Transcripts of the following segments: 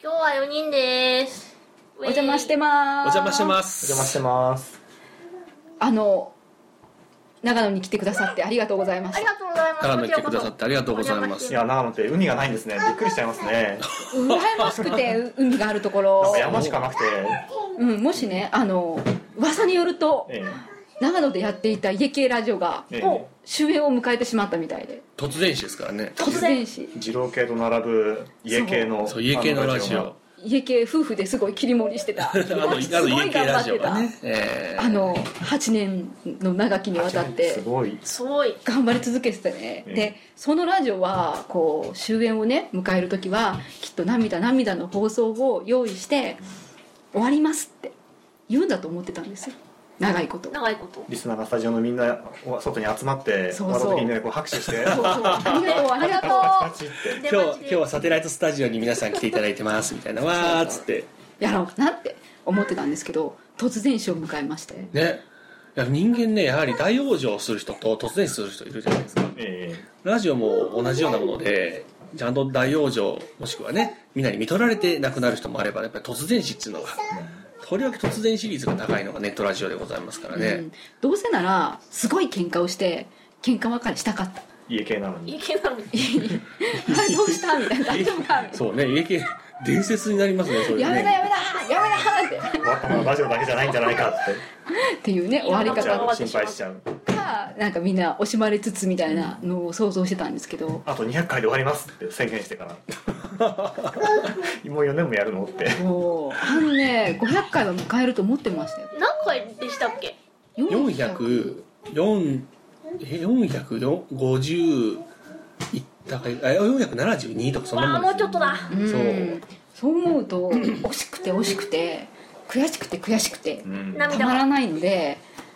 今日は4人です。 お邪魔してます。 お邪魔してます。 お邪魔してます。 長野に来てくださってありがとうございます。 ありがとうございます。 長野に来てくださってありがとうございます。 いや、長野って海がないんですね。びっくりしちゃいますね。 羨ましくて海があるところ。 山しかなくて。 もしね、噂によると、長野でやっていた家系ラジオが、終焉を迎えてしまったみたいで。 突然死ですからね。 突然死。 二郎系と並ぶ家系の。 そう、家系のラジオ。 家系夫婦ですごい切り盛りしてた。 家系ラジオがね。 8年の長きにわたって。 すごい。 頑張り続けてたね。で、そのラジオは、終焉をね、迎えるときは、きっと涙の放送を用意して、終わりますって言うんだと思ってたんですよ。長いこと。 リスナーがスタジオのみんな外に集まって終わる時にね拍手してありがとう今日はサテライトスタジオに皆さん来ていただいてますみたいなわーっつってやろうかなって思ってたんですけど、突然死を迎えましてね。いや人間ね、やはり大往生する人と突然死する人いるじゃないですか。ラジオも同じようなもので、ちゃんと大往生もしくはね、みんなに見取られて亡くなる人もあれば、やっぱり突然死っていうのがとりわけ突然死率が高いのがネットラジオでございますからね、 どうせならすごい喧嘩をして喧嘩別れしたかった。 家系なのにどうしたみたいな、大丈夫かみたいな。 そうね、家系伝説になりますね、それね。 やめだってラジオだけじゃないんじゃないかっていうね、終わり方心配しちゃうか、なんかみんな惜しまれつつみたいなのを想像してたんですけど、 あと200回で終わりますって宣言してからもう4年もやるのって 500回は迎えると思ってましたよ。 何回でしたっけ ？450いったか472とかそんなもんですよ。 もうちょっとだ。 そう思うと惜しくて悔しくてたまらないので、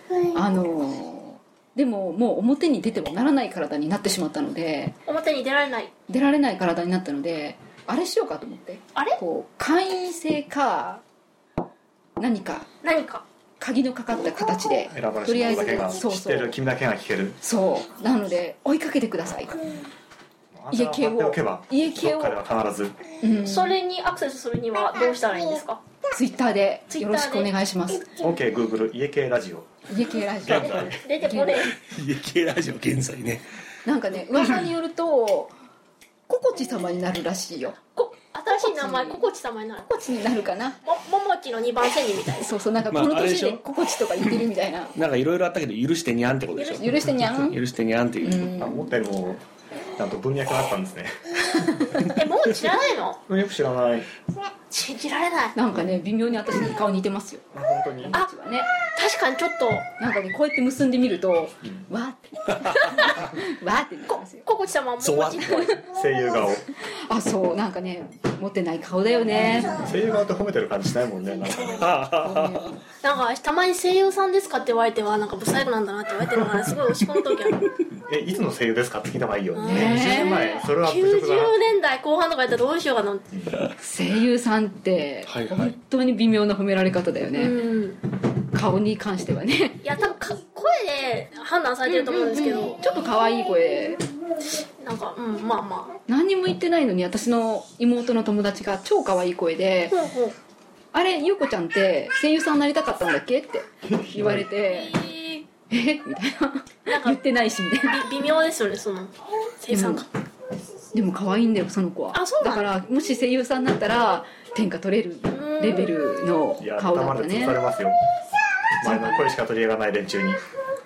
でももう表に出てもならない体になってしまったので、 表に出られない体になったので、あれしようかと思って、会員制か何か鍵のかかった形でとりあえず君だけが聞ける。 そうなので追いかけてください。家系をどっかでは必ず、 それにアクセスするにはどうしたらいいんですか？ ツイッターでよろしくお願いします。 OK Google 家系ラジオ出てこれ家系ラジオ現在ね、 なんかね、噂によるとココチ様になるらしいよ。 新しい名前ココチ様になる。 ココチになるかな。 ももちの2番線にみたいな。 そうなんかこの年でココチとか言ってるみたいな。 なんかいろいろあったけど許してにゃんってことでしょ。 許してにゃんっていう、 思ったよりもちゃんと文脈があったんですね。 もう知らないの？ よく知らない。 信じられない。 なんかね、微妙に私に顔似てますよ。 本当に。 あ、確かにちょっとなんかね、こうやって結んでみると、わーってなりますよ。 ココチ様ももちっぽい。 声優顔。 あ、そうなんかね、モテない顔だよね。 声優顔って褒めてる感じしないもんね。なんかたまに声優さんですかって言われてはなんかブサイクなんだなって言われてるのがすごい押し込む時ある。 いつの声優ですかって聞いた方がいいよ。20年前。それは 90年代後半とかやったらどうしようかな。 声優さんって本当に微妙な褒められ方だよね。顔に関してはね。 いや多分声で判断されてると思うんですけど、 ちょっと可愛い声。 なんかまあ何にも言ってないのに、私の妹の友達が超可愛い声で、あれゆうこちゃんって声優さんになりたかったんだっけって言われて、みたいな、言ってないしみたいな。 微妙ですよね、その声優さんが。でも可愛いんだよその子は。だからもし声優さんになったら天下取れるレベルの顔だったね。 いや、頭で潰されますよ。前の声しか取り柄がない連中に。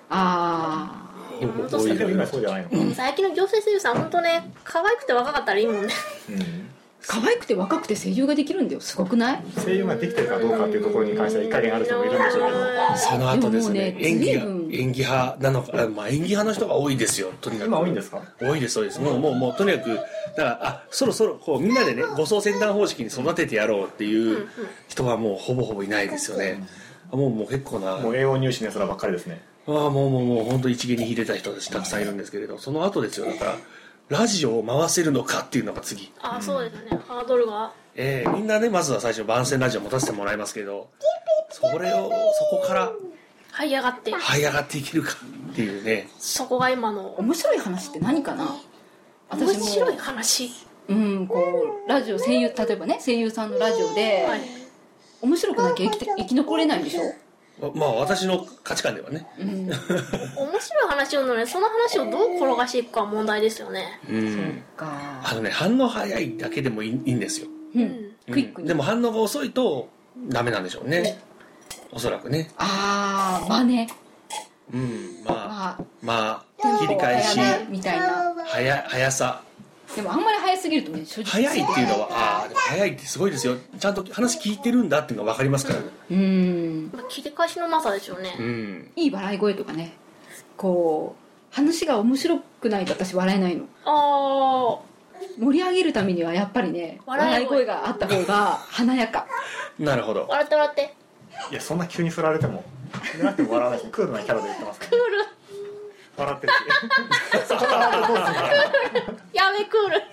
そうじゃないの。 最近の女性声優さん本当ね、可愛くて若かったらいいもんね。 可愛くて若くて声優ができるんだよ。すごくない？ 声優ができてるかどうかっていうところに関しては一加減ある人もいるんでしょうけど、 その後ですね、演技派なのか、演技派の人が多いですよ。とにかく今多いんですか？ 多いです。もうとにかくだからそろそろこうみんなでね、護送船団方式に育ててやろうっていう人はもうほぼいないですよね。もう結構な、 もう栄養入試のやつらばっかりですね。 もう本当一撃に秀でた人たちたくさんいるんですけれど、その後ですよ。だからラジオを回せるのかっていうのが次。 そうですね、ハードルが。 みんなね、まずは最初番宣ラジオ持たせてもらいますけど、そこから這い上がっていけるかっていうね。 そこが今の面白い話って何かな。 面白い話。 こうラジオ声優、例えばね声優さんのラジオで、はい、面白くなきゃ生き残れないんでしょ。 まあ私の価値観ではね、 面白い話をね、その話をどう転がしていくかは問題ですよね。 反応早いだけでもいいんですよ、 クイックに。 でも反応が遅いとダメなんでしょうね、おそらくね。 まあね、 まあ切り返しみたいな速さ。 でもあんまり早すぎるとね、正直早いっていうのはでも早いってすごいですよ。ちゃんと話聞いてるんだっていうのが分かりますからね。 切り返しのなさですよね。 いい笑い声とかね、こう話が面白くないと私笑えないの。盛り上げるためにはやっぱりね、笑い声があった方が華やか。 なるほど。 笑って笑って。 いや、そんな急に振られても振られても笑わないです。クールなキャラで言ってますから、ね、 クール笑ってるそこからどうするかやめ、クール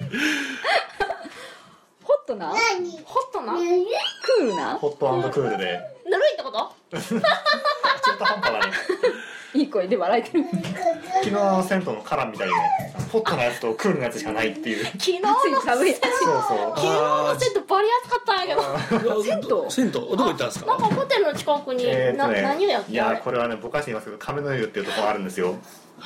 ホットなクールなホット&クールでぬるいってこと中途半端だね。 いい声で笑えてる。 昨日の銭湯のカランみたいにね、ホットなやつとクールなやつしかないっていう。 昨日の寒い。 昨日の銭湯バリ暑かったんやけど。 銭湯どこ行ったんですか？ なんかホテルの近くに、何をやって。 いや、これはね、ぼかして言いますけど、亀の湯っていうところがあるんですよ。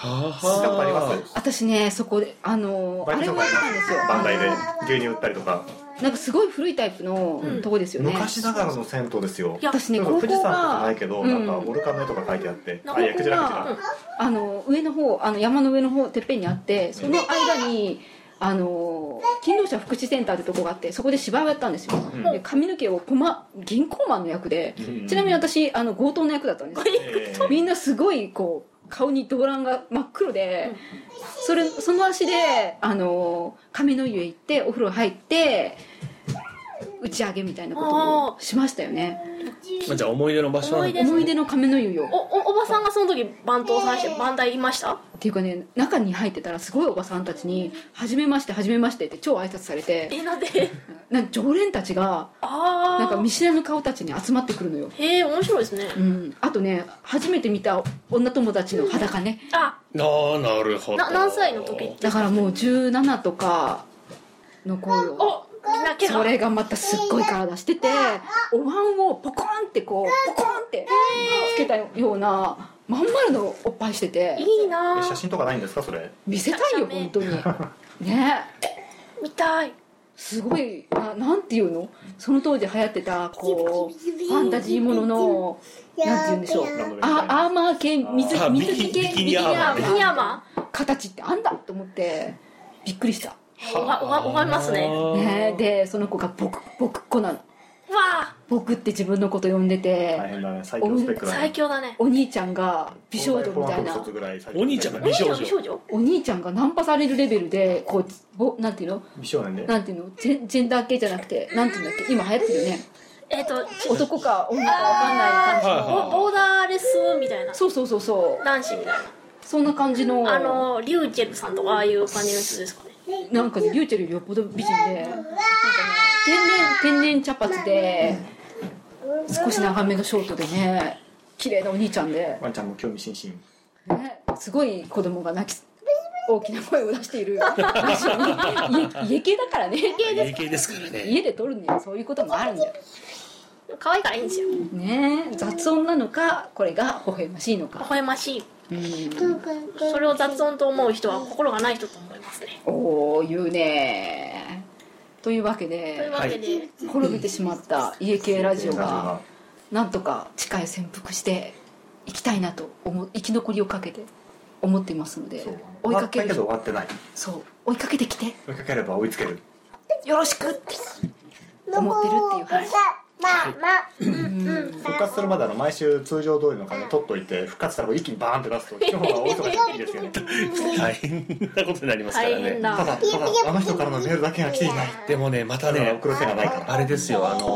私ね、そこであれもやったんですよ。 バンダイで牛乳売ったりとか。 なんかすごい古いタイプのとこですよね。 昔ながらの銭湯ですよ。 私ね、高校が富士山とかないけど、なんかオルカの絵とか書いてあって、クジラ上の方、山の上の方てっぺんにあって、その間に勤労者福祉センターってとこがあって、そこで芝居をやったんですよ。で髪の毛を銀行マンの役で、ちなみに私強盗の役だったんです。みんなすごいこう顔に動乱が真っ黒で、その足で亀の湯へ行ってお風呂入って打ち上げみたいなことをしましたよね。 じゃあ思い出の場所なんですね。 思い出の亀の湯よ。 おばさんがその時番頭さんして番台いました？ っていうかね、中に入ってたらすごいおばさんたちに「はじめましてはじめまして」って超挨拶されて、なんか常連たちがなんか見知らぬ顔たちに集まってくるのよ。 へえ、面白いですね。 あとね、初めて見た女友達の裸ね。 なるほど。 何歳の時？ だからもう17とかの頃。それがまたすっごい体してて、お椀をポコンってこうポコンってつけたようなまん丸のおっぱいしてて、 いいな。 写真とかないんですか？それ見せたいよ本当にね。 見たい。 すごいなんていうの、その当時流行ってたこうファンタジーもののなんていうんでしょう、アーマー系、水着系ビキニアーマー形ってあんだと思ってびっくりした。 わかりますね。 でその子が僕っ子なの。僕って自分のこと呼んでて、 大変だね、最強スペックだね。 最強だね。 お兄ちゃんが美少女みたいな。 お兄ちゃんが美少女。 お兄ちゃんがナンパされるレベルでこうなんていうの？ 美少年で。 なんていうの？ジェンダー系じゃなくてなんていうんだっけ？今流行ってるよね。男か女かわかんない感じのボーダーレスみたいな。 そう男子みたいな。 そんな感じのリューチェルさんとかああいう感じの人ですかね。 なんかリューチェルよっぽど美人で、なんかね天然茶髪で少し長めのショートでね、綺麗なお兄ちゃんで、 ワンちゃんも興味津々、 ね、すごい子供が大きな声を出しているラジオに家系だからね。 家系ですからね。 家で撮るにはそういうこともあるんだよ。 可愛いからいいんですよね。雑音なのかこれが微笑ましいのか。 微笑ましい。それを雑音と思う人は心がない人と思いますね。 おお、言うね。というわけで滅びてしまった家系ラジオがなんとか地下へ潜伏していきたいなと生き残りをかけて思っていますので、 追いかけるけど終わってない。 そう追いかけてきて、 追いかければ追いつける、 よろしくって思ってるっていう話。 復活するまで毎週通常通りの金取っといて、復活したら一気にバーンって出すと今日は大忙しいいですよね。 大変なことになりますからね。 ただあの人からのメールだけが来ていない。 でもね、またね、 送る手がないから。 あれですよ、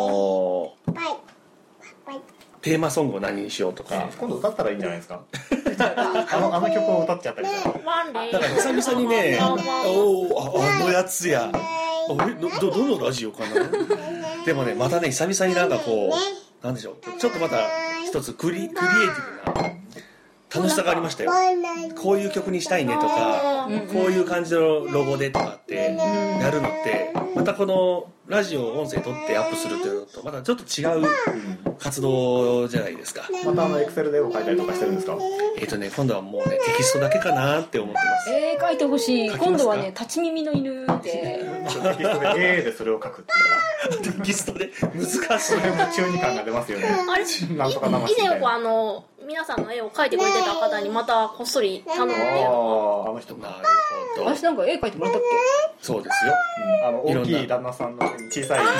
テーマソングを何にしようとか、 今度歌ったらいいんじゃないですか。あの曲を歌っちゃったりとか。 だから久々にね、あのやつや、どのラジオかな。でもね、またね、久々になんかこう、なんでしょう、ちょっとまた一つクリエイティブな楽しさがありましたよ。こういう曲にしたいねとか、こういう感じのロゴでとかってやるのって、またこのラジオを音声取ってアップするっていうのとまたちょっと違う活動じゃないですか。 またエクセルで絵を描いたりとかしてるんですか？ 今度はもうねテキストだけかなって思ってます。 描いてほしい。今度はね立ち耳の犬ってテキストで絵でそれを描くっていうテキストで難しい。 それも中二感が出ますよね。 あれなんとか生以前よく皆さんの絵を描いてくれてた方にまたこっそり頼むっていうのはあの人なるほど。 私なんか絵描いてもらったっそうですよ。 大きい旦那さんの小さい旦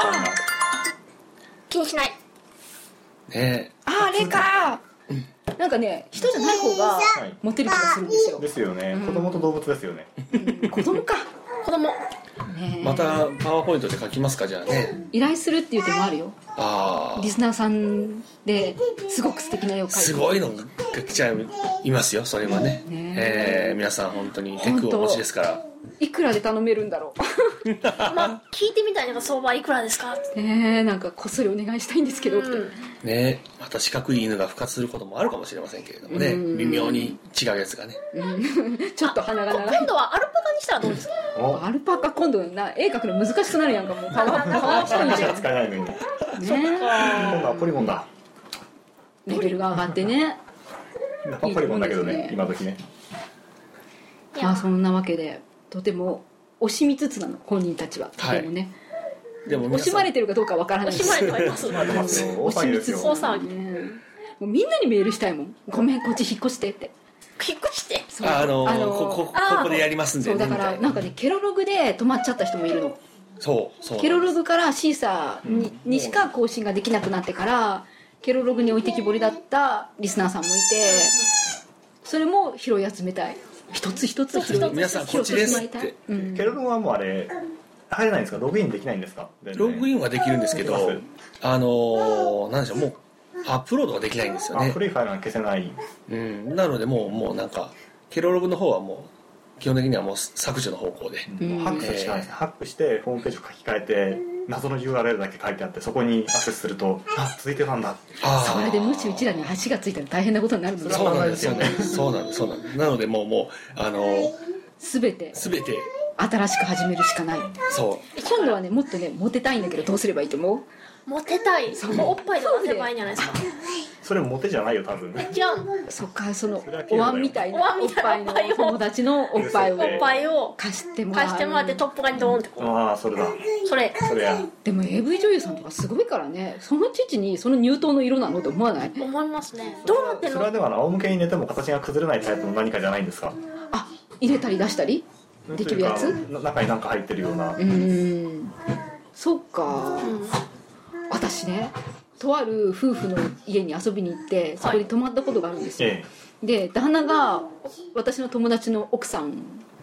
気にしない。 ねあれかなんかね人じゃない方がモテる気がするんですよ。 ですよね。子供と動物ですよね。 子供か。 子供ねまたパワーポイントで書きますかじゃあね。 依頼するっていう手もあるよ。 ああ。 リスナーさんですごく素敵な絵を描いてすごいのが来ちゃいますよそれはね。皆さん本当にテクをお持ちですから。 いくらで頼めるんだろまあ聞いてみたいのが相場いくらですかってなんかこっそりお願いしたいんですけどって、 ねまた四角い犬が復活することもあるかもしれませんけれどもね、微妙に違うやつがね、 ちょっと鼻が長い。 今度はアルパカにしたらどうですか？ アルパカ今度絵描くの難しくなるやんか。もうパワーポイントしか使えないのに。 ね今度はポリゴンだ。 レベルが上がってね。 ポリゴンだけどね今時ね。 まあそんなわけでとても惜しみつつなの本人たちはとてもね、 でも惜しまれてるかどうかわからない惜しまれてはいます。 大騒ぎですよ。 大騒ぎ。 もうみんなにメールしたいもん。ごめんこっち引っ越してって。 引っ越して。 ここでやりますんでね。 そうだからなんかねケロログで止まっちゃった人もいるの。 そうケロログからシーサーにしか更新ができなくなってからケロログに置いてきぼりだったリスナーさんもいて、それも拾い集めたい。一つ一つ拾い皆さんこっちですって。 ケロログはもうあれ入れないんですか？ログインできないんですか？ ログインはできるんですけど、なんでしょう、もうアップロードができないんですよね。 古いファイルが消せない。 なのでもうなんかケロログの方はもう基本的にはもう削除の方向で、 ハックするしかないです。ハックしてホームページを書き換えて謎の URL だけ書いてあってそこにアクセスすると続いてたんだって。 それでもしうちらに橋がついたら大変なことになるんですよ。 そうなんですよね。そうなんです。なのでもう全て新しく始めるしかない。 そう今度はねもっとねモテたいんだけどどうすればいいと思う？ モテたい。おっぱいでモテばいいんじゃないですか？ それモテじゃないよ多分。 違う。 そっかそのお椀みたいなおっぱいの友達のおっぱいを貸してもらってトップガンにドーンってこう。 ああそれだ。 それや。 でも AV 女優さんとかすごいからね。その父にその乳頭の色なのって思わない？ 思いますね。どうなってんの？ それはでも仰向けに寝ても形が崩れないタイプの何かじゃないんですか？ 入れたり出したりできるやつ？ 中に何か入ってるような。 そっか。私ねとある夫婦の家に遊びに行ってそこに泊まったことがあるんですよ、で旦那が私の友達の奥さん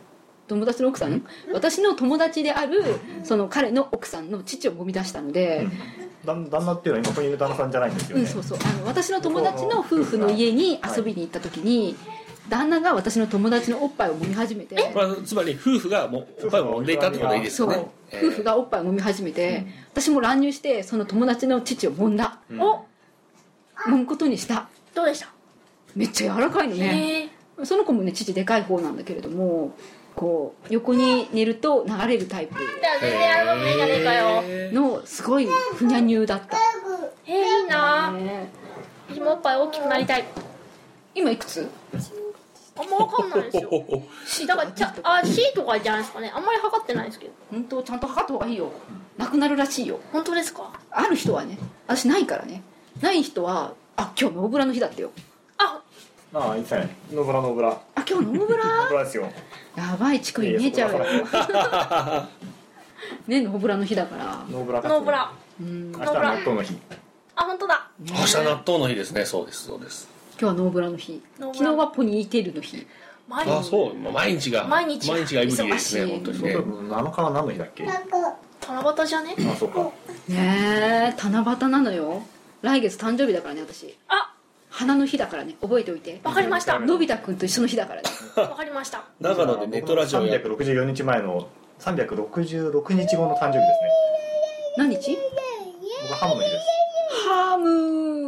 私の友達であるその彼の奥さんの父を揉み出したので、 旦那っていうのは今ここにいる旦那さんじゃないんですよね。 そう私の友達の夫婦の家に遊びに行った時に、旦那が私の友達のおっぱいを揉み始めて、 つまり夫婦がもうおっぱいを揉んでいたってことでいいですよね。 夫婦がおっぱいを揉み始めて、私も乱入してその友達の父を揉んだ、揉むことにした。 どうでした？ めっちゃ柔らかいのね。その子もね父でかい方なんだけれども、こう横に寝ると流れるタイプのすごいふにゃ乳だった。 いいな。私もおっぱい大きくなりたい。 今いくつ？ あんま分かんないですよ。だからC とかじゃないですかね。あんまり測ってないですけど。 本当ちゃんと測った方がいいよ。なくなるらしいよ。 本当ですか？ ある人はね。私ないからね。ない人は今日ノーブラの日だってよ。 いいですね。ノーブラ。 今日ノーブラ？ ノーブラですよ。 やばい、乳首見えちゃうよ。ね、ノーブラの日だから。 ノーブラ。 明日は納豆の日。 本当だ。 明日納豆の日ですね。そうです。 今日はノーブラの日。昨日はポニーテールの日。 そう、毎日がエブリデイですね。本当にね。 7日は何の日だっけ？ 七夕じゃね？ そうか。 ねえ、七夕なのよ。来月誕生日だからね、私。花の日だからね、覚えておいて。 わかりました。 のび太くんと一緒の日だからね。 わかりました。 長野でネットラジオや 364日前の366日後の誕生日ですね。 何日？ 僕はハムの日です。 ハム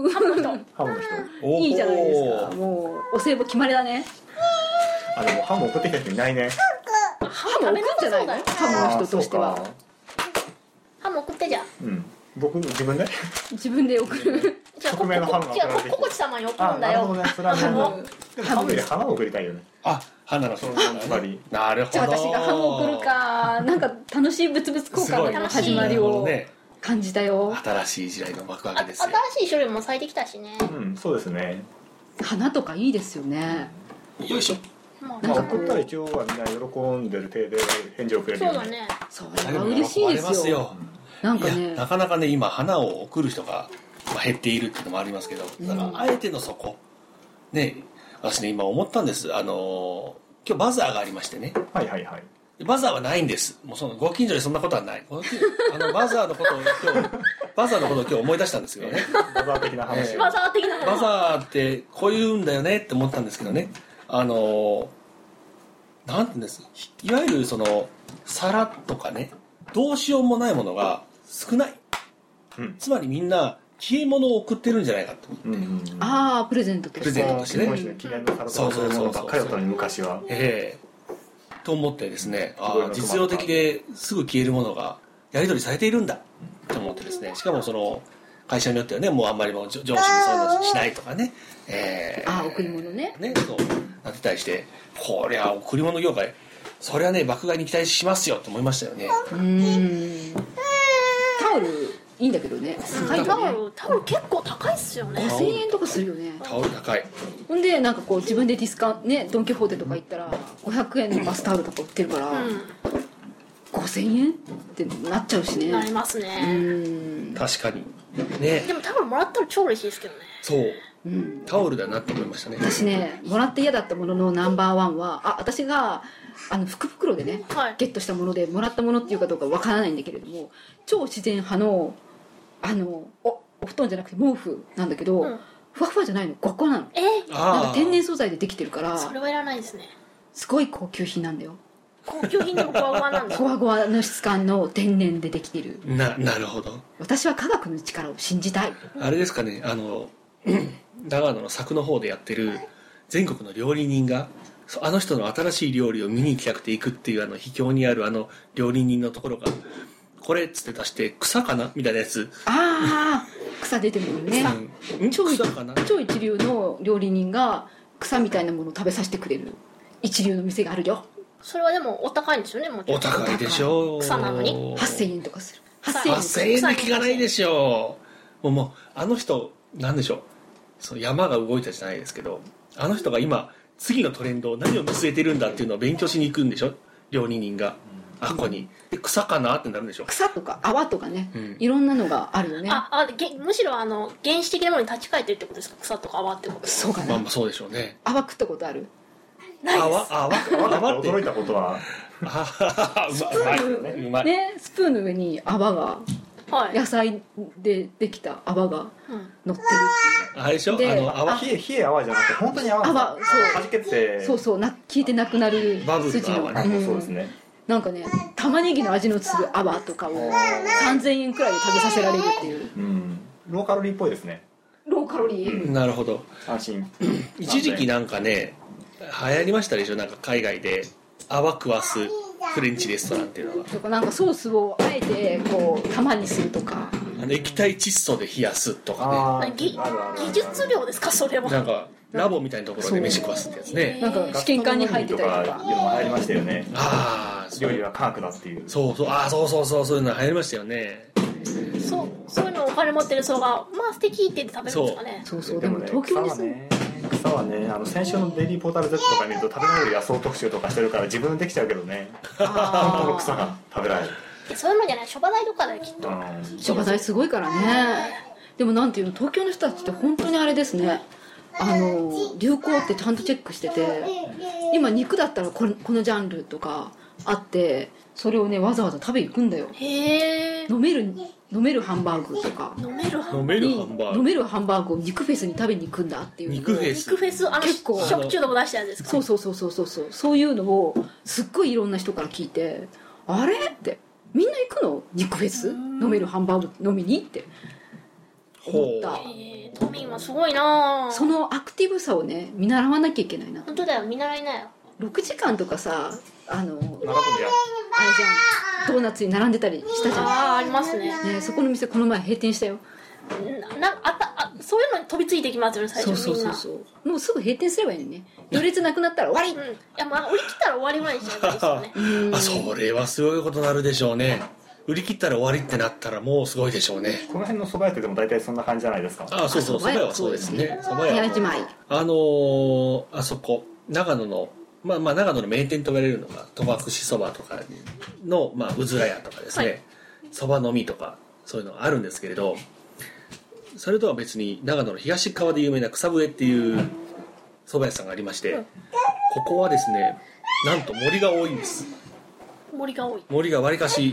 ハムの人ハムの人。 いいじゃないですか。もうお歳暮決まりだね。 でもハム送ってきた人いないね。 ハム送るんじゃないの？ハムの人としては。 ハム送ってじゃん。 僕自分で送る。 じゃあ匿名のハムが送られてきてココチ様に送るんだよ。 なるほどね。それはね。でもハムで花を送りたいよね。 花の人なるほど。 じゃあ私がハム送るか。なんか楽しい物々交換の始まりを感じたよ。 新しい時代の幕開けですね。 新しい種類も咲いてきたしね。 そうですね。 花とかいいですよね。 よいしょ。 なんか送ったら一応はみんな喜んでる体で返事をくれるよね。 そうだね。 それは嬉しいですよ。なんかね、 なかなかね今花を送る人が減っているっていうのもありますけど、だからあえてのそこね、私ね今思ったんです。今日バザーがありましてね。 はいはいはい。 バザーはないんです。もうそのご近所にそんなことはない。バザーのことを今日思い出したんですけどね。 バザー的な話。 バザー的な話。 バザーってこういうんだよねって思ったんですけどね。なんていうんです。いわゆるその皿とかね、どうしようもないものが少ない。つまりみんな消え物を送ってるんじゃないかと思って。 プレゼントとしてね。 記念の皿とかそういうものばっかりだったのに昔は。 と思ってですね、実用的ですぐ消えるものがやり取りされているんだと思ってですね、しかもその会社によってはね、もうあんまりも上司にそういうのしないとかね、 贈り物ねそうなってたりして、こりゃ贈り物業界それはね爆買いに期待しますよと思いましたよね。 タオルいいんだけどね、高いよね。 タオル結構高いっすよね。 5000円とかするよね。 タオル高い。 ほんでなんかこう自分でディスカウントね、ドン・キホーテとか行ったら500円のバスタオルとか売ってるから、5000円ってなっちゃうしね。 なりますね。 確かにね。 でもタオルもらったら超嬉しいですけどね。 そう、タオルだなと思いましたね。 私ね、もらって嫌だったもののナンバーワンは私が福袋でね、ゲットしたものでもらったものっていうかどうかわからないんだけれども、超自然派のお布団じゃなくて毛布なんだけど、ふわふわじゃないの、ゴワゴワなの。なんか天然素材でできてるから、 それはいらないですね。 すごい高級品なんだよ。 高級品でもゴワゴワなんですゴワゴワの質感の天然でできてる。 なるほど。 私は科学の力を信じたい。 あれですかね、長野の佐久の方でやってる全国の料理人があの人の新しい料理を見に行きたくて行くっていう秘境にある料理人のところがこれっつって出して草かなみたいなやつ。 草出てるもんね。超一流の料理人が草みたいなものを食べさせてくれる一流の店があるよ。 それはでもお高いんですよね。もちろんお高いでしょう。 草なのに 8000円とかする。 8000円で効かないでしょう。もう人なんでしょう、その山が動いたじゃないですけど、あの人が今次のトレンドを何を見据えてるんだっていうのを勉強しに行くんでしょ、料理人が。ここにで草かなってなるんでしょ。 草とか泡とかね、いろんなのがあるよね。 むしろ原始的なものに立ち返ってるってことですか、草とか泡ってことですか。 そうかな。 そうでしょうね。 泡食ったことある？ 泡って驚いたことはうまいね。スプーンの上に泡が、野菜でできた泡が乗ってるっていう。 あれでしょ、 冷え泡じゃなくて本当に泡がはじけて、 そう効いてなくなる筋のそうですね。 なんかね、玉ねぎの味のする泡とかを3000円くらいで食べさせられるっていう。 ローカロリーっぽいですね。 ローカロリー。 なるほど。 安心。 一時期なんかね流行りましたでしょ、なんか海外で泡食わすフレンチレストランっていうのが。 とかなんかソースをあえてこう玉にするとか、 液体窒素で冷やすとかね。 技術量ですかそれは。 なんかラボみたいなところで飯食わすってやつね。 なんか試験管に入ってたりとかいうのも入りましたよね。料理は科学だっていう。 そういうの流行りましたよね。 そういうのをお金持ってる層が素敵って言って食べるんですかね。 そうでも東京ですね。 草はね、先週のデイリーポータル Z とか見ると食べられる野草特集とかしてるから自分できちゃうけどね。本当の草が食べられる。 そういうのじゃない、諸場代とかだよきっと。 諸場代すごいからね。でもなんていうの、東京の人たちって本当にあれですね、流行ってちゃんとチェックしてて、今肉だったらこのジャンルとかあって、それをねわざわざ食べ行くんだよ。飲めるハンバーグとか、飲めるハンバーグを肉フェスに食べに行くんだっていう。 肉フェス結構食中毒出したやつですか。 そういうのをすっごいいろんな人から聞いて、あれってみんな行くの肉フェス、飲めるハンバーグ飲みにって。 思った。 都民はすごいな。 そのアクティブさをね見習わなきゃいけないな。 本当だよ、見習いなよ。 6時間とかさなるほどや。 あれじゃん、ドーナツに並んでたりしたじゃん。 ああ、ありますね。 ね、そこの店この前閉店したよ。 そういうのに飛びついてきますよね、最初みんな。 そうもうすぐ閉店すればいいのにね。行列なくなったら終わり。 いや、まあ売り切ったら終わりぐらいにしちゃえばいいですよね。 それはすごいことになるでしょうね。売り切ったら終わりってなったらもうすごいでしょうね。 この辺の蕎麦屋ってでも大体そんな感じじゃないですか。 あ、そうそう、蕎麦屋はそうですね。蕎麦屋はあそこ長野の長野の名店と言われるのが戸隠そばとかのうずら屋とかですね、そばのみとかそういうのがあるんですけれど、それとは別に長野の東川で有名な草笛っていう蕎麦屋さんがありまして、ここはですね、なんと森が多いんです。 森が多い。 森がわりかし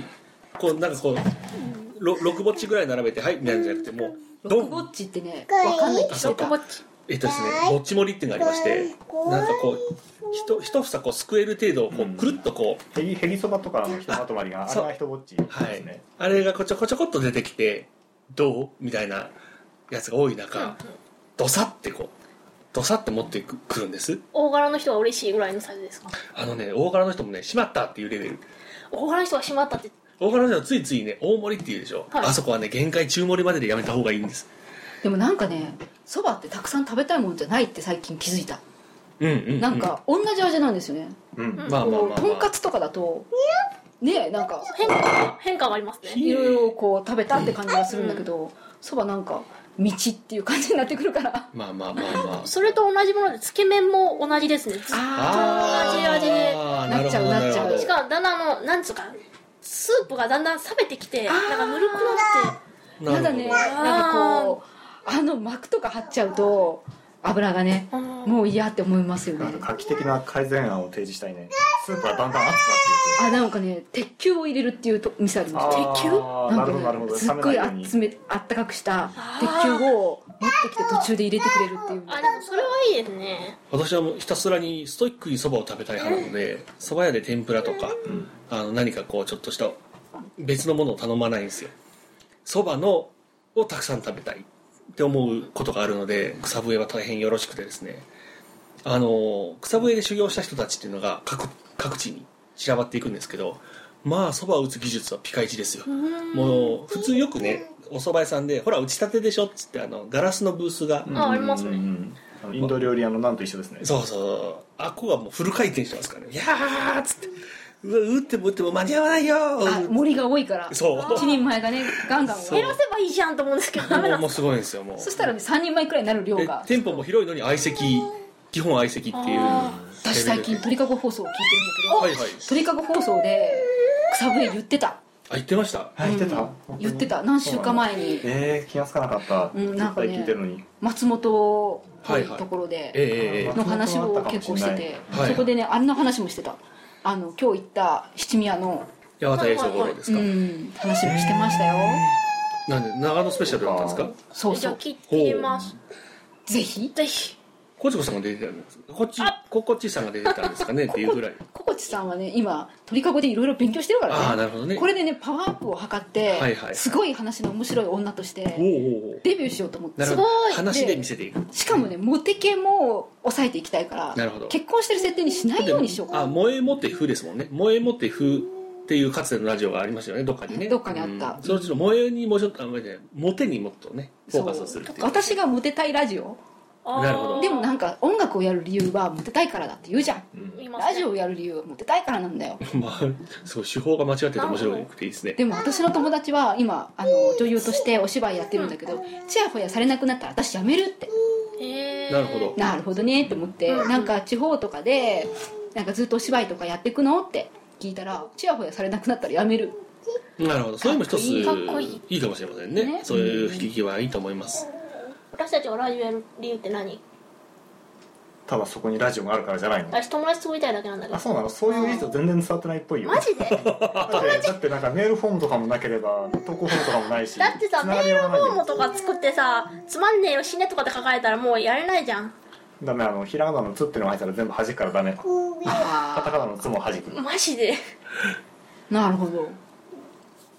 6ぼっちぐらい並べてはいみたいなんじゃなくて、もう 6ぼっちってね分かんないって言ってた。 ですね、ぼっち盛りっていうのがありまして、なんか一房すくえる程度くるっとへぎそばとかのひとまとまりがあれはひとぼっちですね、 あれがこちょこちょこっと出てきてどうみたいなやつが多い中、ドサって持ってくるんです。 大柄の人は嬉しいぐらいのサイズですか？ 大柄の人もね、しまったっていうレベル。 大柄の人がしまったって。 大柄の人はついついね、大盛りっていうでしょ、あそこはね、限界中盛りまででやめた方がいいんです。 でもなんかね、そばってたくさん食べたいもんじゃないって最近気づいた。なんか同じ味なんですよね。とんかつとかだとね、なんか変化がありますね。 いろいろ食べたって感じがするんだけど、そばなんか道っていう感じになってくるから。 それと同じものでつけ麺も同じですね。ずっと同じ味でなっちゃう。 しかもだんだんなんつうかスープがだんだん冷めてきて、なんかぬるくなって。 やだね。なんか膜とか張っちゃうと油がね、もう嫌って思いますよね。 画期的な改善案を提示したいね。スープはだんだん熱くなっていく。 なんかね、鉄球を入れるっていう店ありました。鉄球？なんかね、すっごいあったかくした鉄球を持ってきて途中で入れてくれるっていう。 でもそれはいいですね。 私はもうひたすらにストイックにそばを食べたい派なので、そば屋で天ぷらとか、何かちょっとした別のものを頼まないんですよ。そばをたくさん食べたいって思うことがあるので、草笛は大変よろしくてですね、草笛で修行した人たちっていうのが各地に散らばっていくんですけど、そばを打つ技術はピカイチですよ。もう普通よくね、お蕎麦屋さんでほら打ちたてでしょっつってガラスのブースがありますね。 インド料理屋のなんと一緒ですね。 そうあっこがもうフル回転してますからね。いやーっつって、打っても間に合わないよー。 森が多いから一人前がねガンガン減らせばいいじゃんと思うんですけど、ダメなんです。 もうすごいんですよ。もうそしたらね、3人前くらいになる量が。 店舗も広いのに基本相席っていう。 私最近鳥かご放送を聞いてるんだけど、鳥かご放送で草笛言ってた。 言ってました。 言ってた。何週間前に。 気がつかなかった。 なんかね、松本っぽいところでの話を結構してて、そこでね、あれの話もしてた。今日行った七宮の八幡栄五郎ですか。 話もしてましたよ。 なんで長野スペシャルだったんですか。 そうそう。聞いてみます。 ぜひ。 コチコさんが出てたんですか。ココチさんが出てたんですかねっていうぐらい。 ココチさんはね、今鳥かごでいろいろ勉強してるからね。 なるほどね。 これでね、パワーアップを図って、すごい話の面白い女としてデビューしようと思って。 すごい話で見せていく。 しかもね、モテ系も抑えていきたいから、結婚してる設定にしないようにしようかな。 萌えモテフですもんね。萌えモテフっていうかつてのラジオがありましたよね、どっかにね。 どっかにあった。 そのうちの萌えにもうちょっとモテにもっとねフォーカスをするっていう。 私がモテたいラジオ。 なるほど。 でもなんか音楽をやる理由はモテたいからだって言うじゃん。ラジオをやる理由はモテたいからなんだよ。 そう、手法が間違ってて面白くていいですね。 でも私の友達は今女優としてお芝居やってるんだけど、ちやほやされなくなったら私やめるって。 なるほど。 なるほどねって思って、なんか地方とかでなんかずっとお芝居とかやっていくのって聞いたら、ちやほやされなくなったらやめる。 なるほど。それも一ついいかっこいいかもしれませんね。そういう引き際はいいと思います。 私たちがラジオやる理由って何？ ただそこにラジオがあるからじゃないの。 私友達作りたいだけなんだけど。 そうなの。そういう人全然伝わってないっぽいよ。 マジで？ だってなんかメールフォームとかもなければ投稿フォームとかもないし。 だってさ、メールフォームとか作ってさ、つまんねえよ死ねとかって書かれたらもうやれないじゃん。 ダメ。ひらがなの「つ」ってのが入ったら全部弾くからダメ。カタカナの「つ」も弾く。 マジで？ なるほど。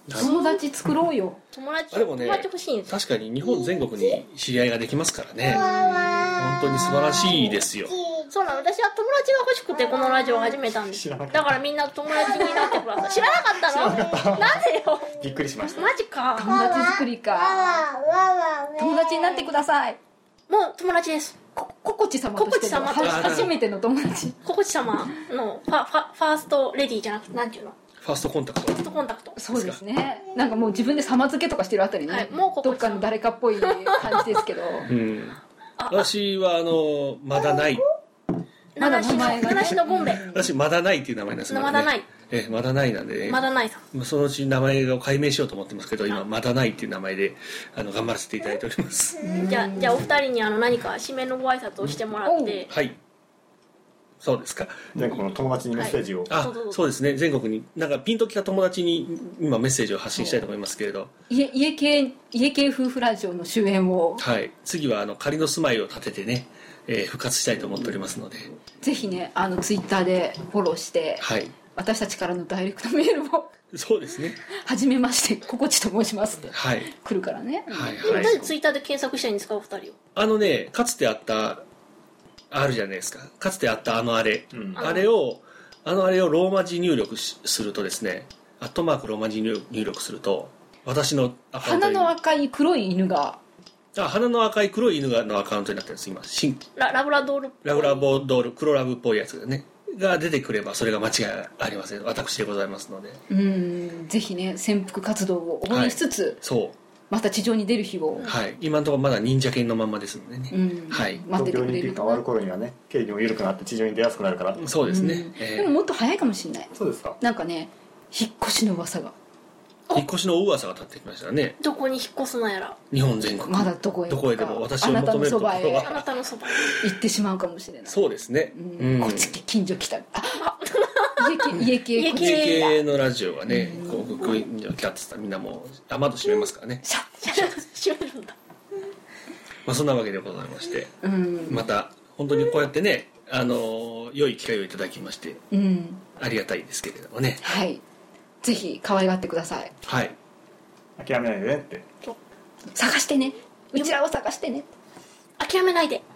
友達作ろうよ。 友達でもね、 友達欲しいんですよ。 確かに日本全国に知り合いができますからね。本当に素晴らしいですよ。 そうなの、私は友達が欲しくてこのラジオを始めたんです。だからみんな友達になってください。知らなかったの？なんでよ。 びっくりしました。 マジか。 友達作りか。友達になってください。 もう友達です。 ココチ様としてのココチ様初めての友達。 ココチ様のファーストレディーじゃなくて、なんていうの？ ファーストコンタクト。 ファーストコンタクト。 そうですね。なんかもう自分で様付けとかしてるあたりね、 はい、もうココどっかの誰かっぽい感じですけど。 私はまだない。 まだ名前がね。 話のボンベ。 私まだないっていう名前なんですよ、ね。 まだない。 まだないなんでね。 まだないさ。 そのうち名前を改名しようと思ってますけど、今まだないっていう名前で頑張らせていただいております。 じゃあお二人に何か締めのご挨拶をしてもらって。 はい。そうですか。 全国の友達にメッセージを。 そうですね。全国になんかピンときた友達に今メッセージを発信したいと思いますけれど。 家系夫婦ラジオの主演を。 はい。次は仮の住まいを建ててね。復活したいと思っておりますので、 ぜひねツイッターでフォローして、 はい、 私たちからのダイレクトメールをそうですね、 はじめましてココチと申しますって、 はい、 来るからね、 はいはい、なんでツイッターで検索したいんですかお二人を。かつてあったあるじゃないですか、かつてあったあれをローマ字入力するとですね、アットマークローマ字入力すると私のアカウントに鼻の赤い黒い犬が鼻の赤い黒い犬のアカウントになってるんです今。 ラブラドール黒ラブっぽいやつがねが出てくればそれが間違いありません。私でございますので、 ぜひね潜伏活動を応援しつつ、 はい、そうまた地上に出る日を、 はい、今のところまだ忍者犬のまんまですのでね、はい、 待っててくれる。 東京オリンピックが終わる頃にはね警備も緩くなって地上に出やすくなるから。 そうですね、 でももっと早いかもしれない。 そうですか。 なんかね引っ越しの噂が引っ越しの噂が立ってきましたね。 どこに引っ越すのやら。 日本全国まだどこへでも私を求めるところがあなたのそばへ行ってしまうかもしれない。 そうですね、 こっち近所来た家系のラジオがねこうグインキャッツさんみんなもう雨戸閉めますからね。 閉めるんだ。 そんなわけでございまして、また本当にこうやってね良い機会をいただきまして、ありがたいですけれどもね。 はい、ぜひ可愛がってください。 はい、 諦めないでねって。 探してね、うちらを探してね。 諦めないで。